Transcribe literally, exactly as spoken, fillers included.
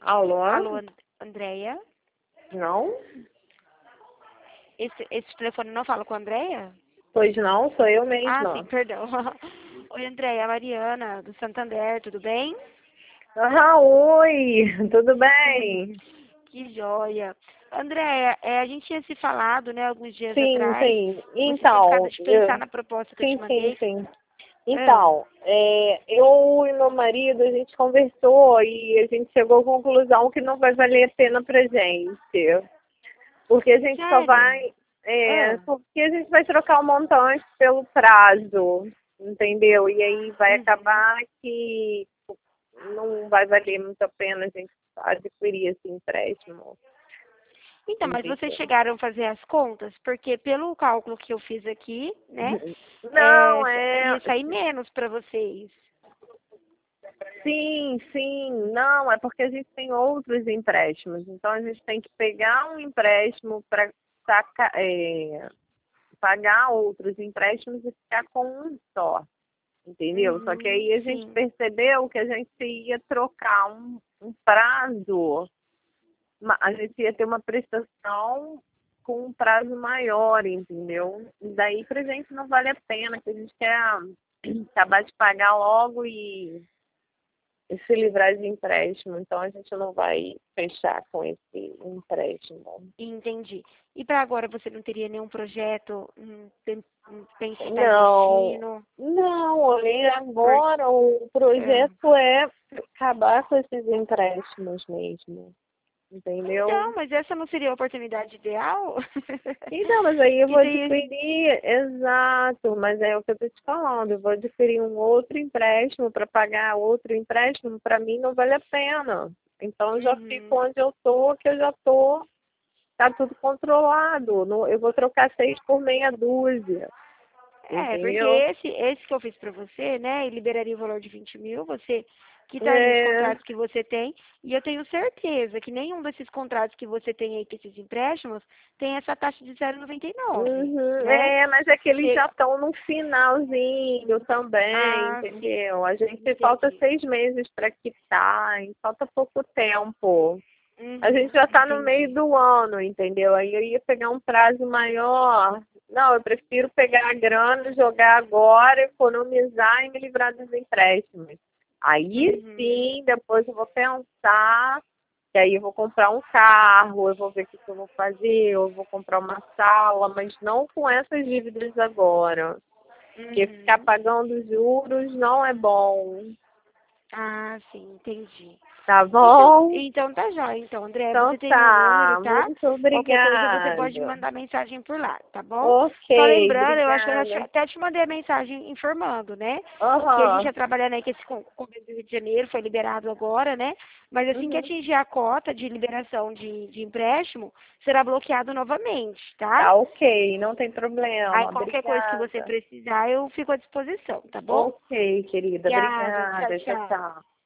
Alô? Alô, And- Andréia? Não? Esse, esse telefone não fala com a Andréia? Pois não, sou eu Ah, sim, mesma. perdão. Oi, Andréia, Mariana, do Santander, tudo bem? Ah, oi, tudo bem? Que joia. Andréia, é, a gente tinha se falado, né, alguns dias Sim, atrás. sim. Você tinha ficado Então, de pensar eu- na proposta que eu te sim, sim, mandei. sim. Ah, Então, é, eu e meu marido, a gente conversou e a gente chegou à conclusão que não vai valer a pena pra gente. Porque a gente só sério? vai, é, Ah, porque a gente vai trocar o montante pelo prazo, entendeu? E aí vai uhum. acabar que não vai valer muito a pena a gente adquirir esse empréstimo, Então, mas vocês entendeu? chegaram a fazer as contas? Porque pelo cálculo que eu fiz aqui, né, Não, é, é. ia sair menos para vocês. Sim, sim. Não, é porque a gente tem outros empréstimos. Então a gente tem que pegar um empréstimo para é, pagar outros empréstimos e ficar com um só. Entendeu? Só que Uhum, aí a gente sim. percebeu que a gente ia trocar um, um prazo, uma- a gente ia ter uma prestação com um prazo maior, entendeu? E daí pra gente não vale a pena, que a gente quer acabar de pagar logo e, e se livrar de empréstimo. Então a gente não vai fechar com esse empréstimo. Entendi. E para agora você não teria nenhum projeto, hum, pen- hum, pensa em estar Não, investindo? não, olhei Por, agora, o ah. projeto é acabar com esses empréstimos mesmo, entendeu? Então, mas essa não seria a oportunidade ideal? Então, mas aí eu Que vou daí, adquirir, exato, mas é o que eu estou te falando, eu vou adquirir um outro empréstimo para pagar outro empréstimo, para mim não vale a pena. Então eu já fico uhum. onde eu tô, que eu já tô, tá tudo controlado. Não- Eu vou trocar seis por meia dúzia, É, porque entendeu? esse, esse que eu fiz pra você, né, e liberaria o valor de vinte mil, você quitaria os É, contratos que você tem, e eu tenho certeza que nenhum desses contratos que você tem aí, com esses empréstimos, tem essa taxa de zero vírgula noventa e nove, uhum, né? é, mas é que eles Você, já estão no finalzinho também, ah, sim, entendeu? A gente falta entendi. seis meses para quitar, e falta pouco tempo. A gente Uhum, já está no meio entendi. do ano, entendeu? Aí eu ia pegar um prazo maior. Não, eu prefiro pegar a grana, jogar agora, economizar e me livrar dos empréstimos. Aí Uhum. sim, depois eu vou pensar, que aí eu vou comprar um carro, eu vou ver o que que eu vou fazer, eu vou comprar uma sala, mas não com essas dívidas agora. Porque ficar Uhum. pagando juros não é bom. Ah, sim, entendi. Tá Então, bom? então tá jóia. Então, André, Então você tem meu número, tá. tá? Muito Qualquer coisa você pode obrigada. mandar mensagem por lá, tá bom? Ok, Só lembrando, eu acho que eu já te- obrigada. até te mandei a mensagem informando, né? Que a gente Aham. ia trabalhando aí que esse con- convênio do Rio de Janeiro foi liberado agora, né? Mas assim que Uhum. atingir a cota de liberação de, de empréstimo, será bloqueado novamente, tá? Tá ok, não tem Aí problema. qualquer coisa que você Obrigada. precisar, eu fico à disposição, tá bom? Ok, querida, Obrigada, tchau, obrigada. Tchau, tchau. tchau.